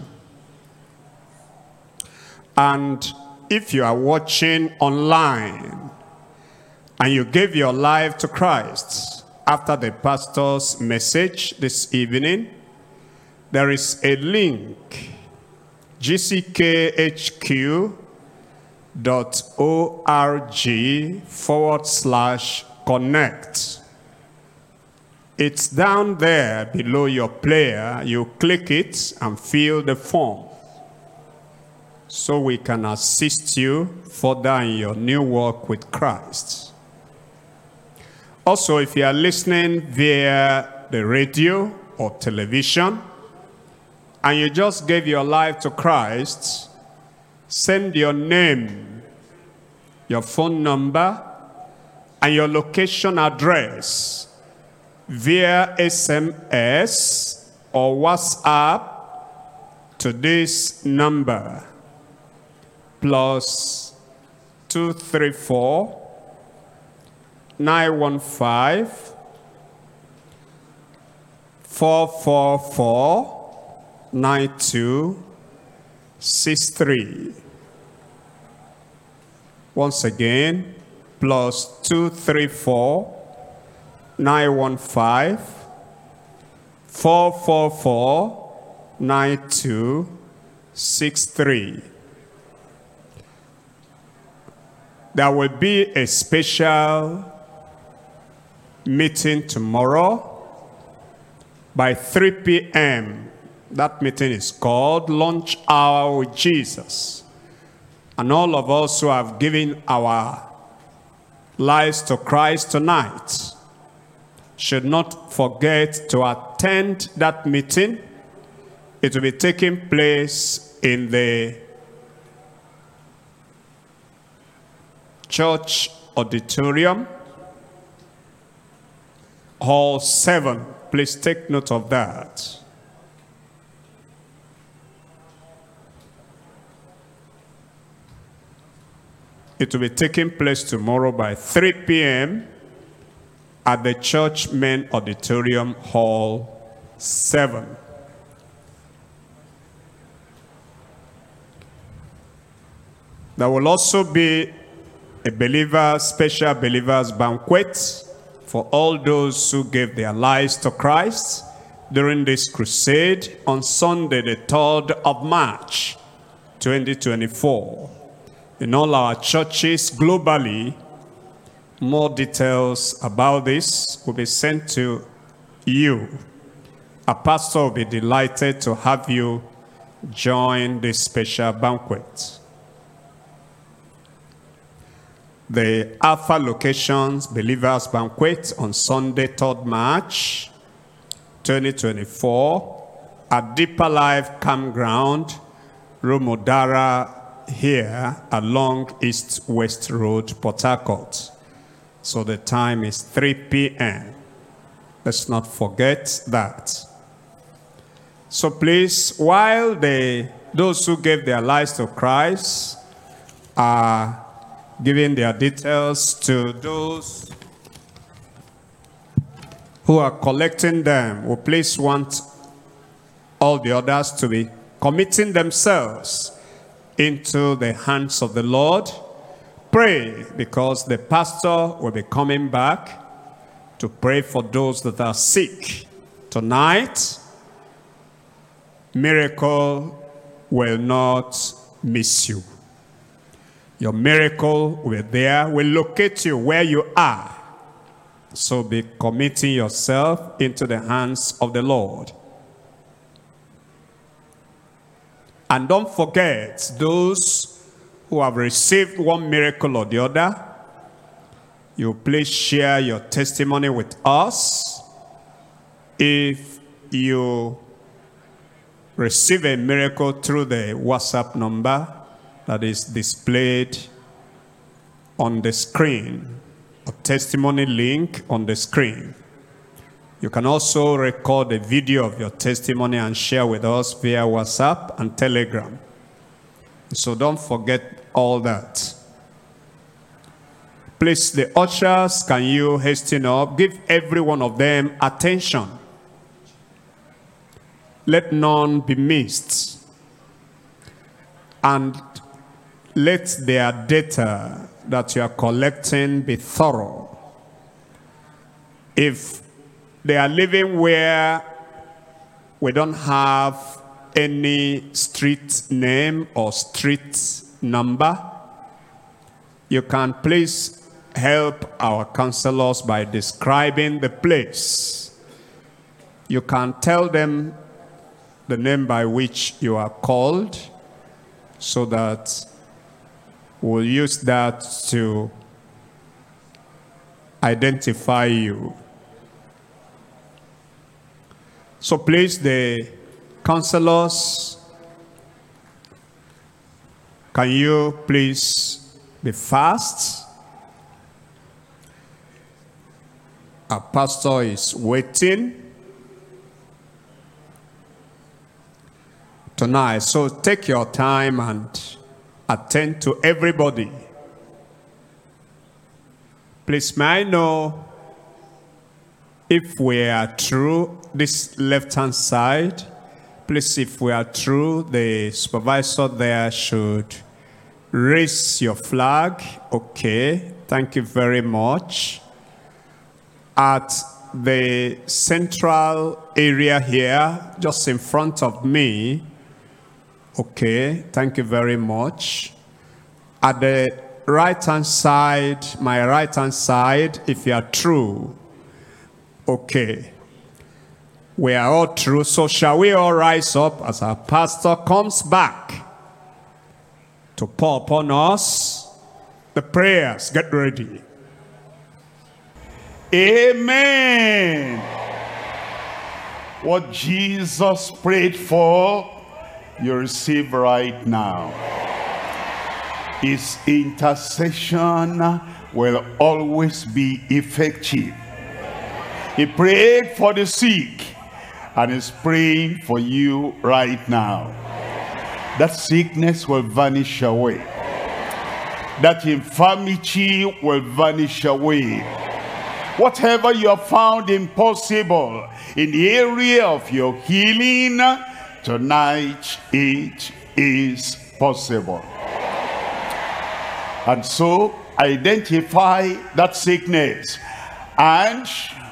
And if you are watching online and you gave your life to Christ after the pastor's message this evening, there is a link, gckhq.org/connect. It's down there below your player. You click it and fill the form, so we can assist you further in your new walk with Christ. Also, if you are listening via the radio or television, and you just gave your life to Christ, send your name, your phone number, and your location address via SMS or WhatsApp to this number, +234 915 444 9263. Once again, plus 234 915 444 9263. There will be a special meeting tomorrow by 3 p.m. That meeting is called Lunch Hour with Jesus. And all of us who have given our lives to Christ tonight should not forget to attend that meeting. It will be taking place in the church auditorium, Hall 7. Please take note of that. It will be taking place tomorrow by 3 p.m. at the church main auditorium, Hall 7. There will also be a special believers banquet for all those who gave their lives to Christ during this crusade on Sunday, the 3rd of March, 2024. In all our churches globally, more details about this will be sent to you. A pastor will be delighted to have you join this special banquet. The Alpha Locations Believers Banquet on Sunday, 3rd March, 2024 at Deeper Life Campground, Rumodara, here along East-West Road, Port Harcourt. So the time is 3 p.m. Let's not forget that. So please, while those who gave their lives to Christ are giving their details to those who are collecting them, we please want all the others to be committing themselves into the hands of the Lord. Pray, because the pastor will be coming back to pray for those that are sick. Tonight, miracle will not miss you. Your miracle will locate you where you are. So be committing yourself into the hands of the Lord. And don't forget those who have received one miracle or the other. You please share your testimony with us. If you receive a miracle through the WhatsApp number that is displayed on the screen, a testimony link on the screen. You can also record a video of your testimony and share with us via WhatsApp and Telegram. So don't forget all that. Please, the ushers, can you hasten up? Give every one of them attention. Let none be missed. And let their data that you are collecting be thorough. If they are living where we don't have any street name or street number, you can please help our counselors by describing the place. You can tell them the name by which you are called, so that we'll use that to identify you. So please, the counselors, can you please be fast? Our pastor is waiting tonight, so take your time and attend to everybody. Please, may I know if we are through this left-hand side? Please, if we are through, the supervisor there should raise your flag. Okay, thank you very much. At the central area here, just in front of me. Okay, thank you very much. At the right-hand side, my right-hand side, if you are through. Okay. We are all through, so shall we all rise up as our pastor comes back to pour upon us the prayers. Get ready. Amen. What Jesus prayed for, you receive right now. His intercession will always be effective. He prayed for the sick, and is praying for you right now. That sickness will vanish away. That infirmity will vanish away. Whatever you have found impossible in the area of your healing, tonight it is possible. And so identify that sickness and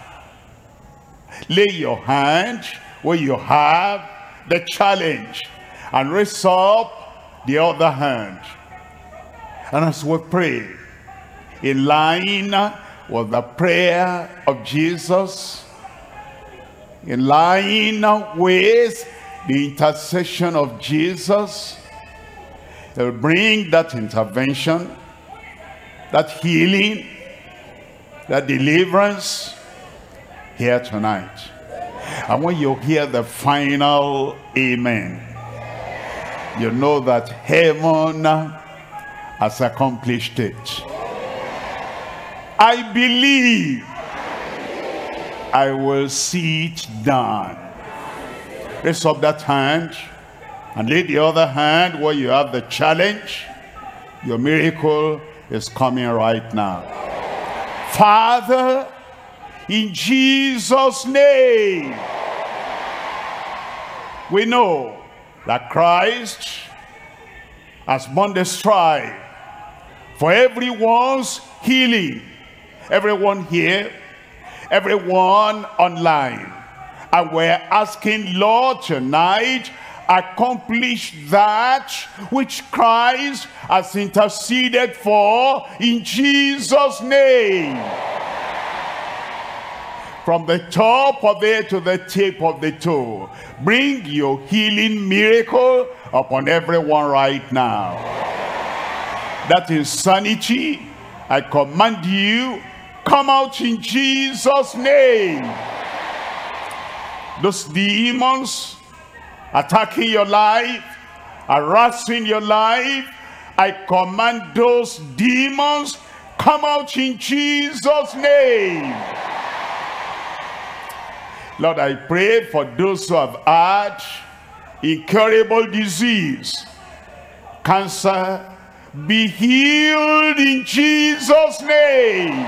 lay your hand where you have the challenge and raise up the other hand. And as we pray, in line with the prayer of Jesus, in line with the intercession of Jesus, he'll bring that intervention, that healing, that deliverance here tonight. And when you hear the final amen, you know that heaven has accomplished it. I believe I will see it done. Raise up that hand and lay the other hand where you have the challenge. Your miracle is coming right now. Father, in Jesus' name, we know that Christ has borne the stripe for everyone's healing. Everyone here, everyone online. And we're asking, Lord, tonight, accomplish that which Christ has interceded for in Jesus' name. From the top of it to the tip of the toe, bring your healing miracle upon everyone right now. That insanity, I command you, come out in Jesus' name. Those demons attacking your life, harassing your life, I command those demons, come out in Jesus' name. Lord, I pray for those who have had incurable disease, cancer, be healed in Jesus' name.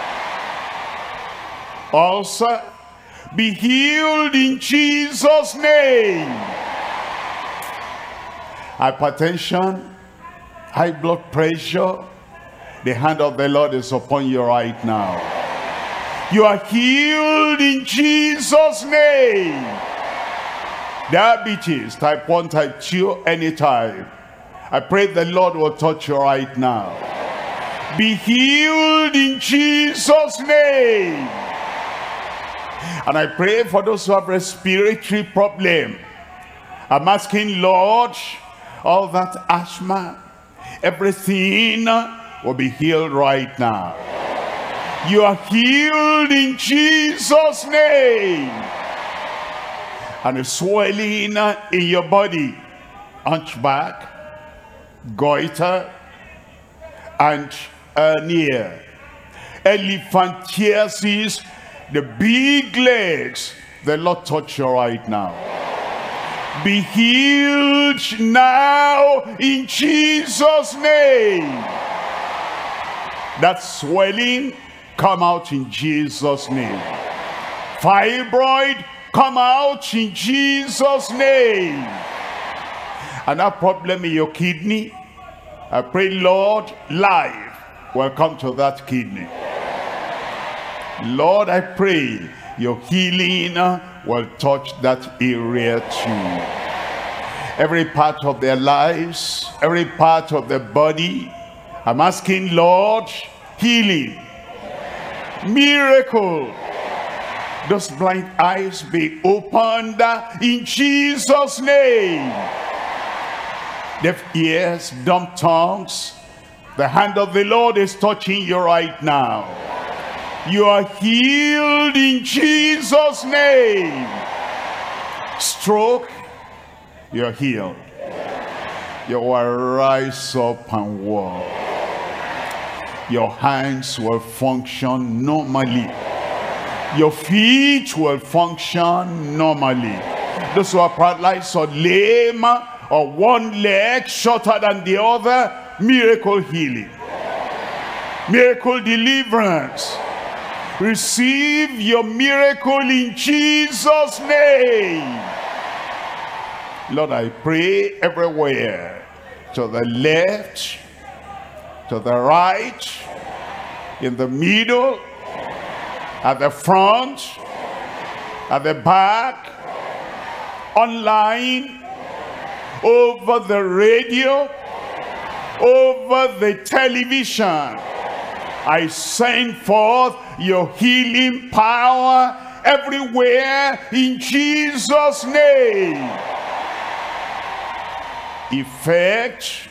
Ulcer, be healed in Jesus' name. Hypertension, high blood pressure, the hand of the Lord is upon you right now. You are healed in Jesus' name. Diabetes, type 1, type 2, anytime. I pray the Lord will touch you right now. Be healed in Jesus' name. And I pray for those who have respiratory problem. I'm asking, Lord, all that asthma, everything will be healed right now. You are healed in Jesus' name. And a swelling in your body, hunchback, goiter, and hernia, elephantiasis, the big legs. The Lord touch you right now. Be healed now in Jesus' name. That swelling come out in Jesus' name. Fibroid, come out in Jesus' name. And that problem in your kidney, I pray, Lord, life will come to that kidney. Lord, I pray your healing will touch that area too. Every part of their lives, every part of their body, I'm asking, Lord, healing, miracle. Those blind eyes be opened in Jesus' name. Deaf ears, dumb tongues, the hand of the Lord is touching you right now. You are healed in Jesus' name. Stroke, you're healed. You will rise up and walk. Your hands will function normally. Your feet will function normally. Those who are paralyzed or lame, or one leg shorter than the other, miracle healing, miracle deliverance. Receive your miracle in Jesus' name. Lord, I pray everywhere, to the left, to the right, in the middle, at the front, at the back, online, over the radio, over the television. I send forth your healing power everywhere in Jesus' name. Effect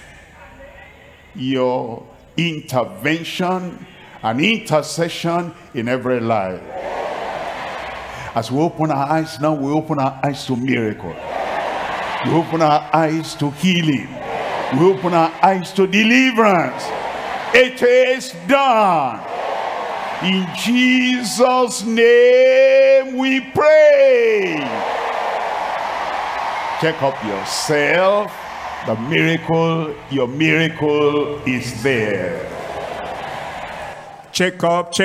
your intervention and intercession in every life. As we open our eyes now, we open our eyes to miracle. We open our eyes to healing. We open our eyes to deliverance. It is done. In Jesus' name we pray. Check up yourself. The miracle, your miracle is there. Check up.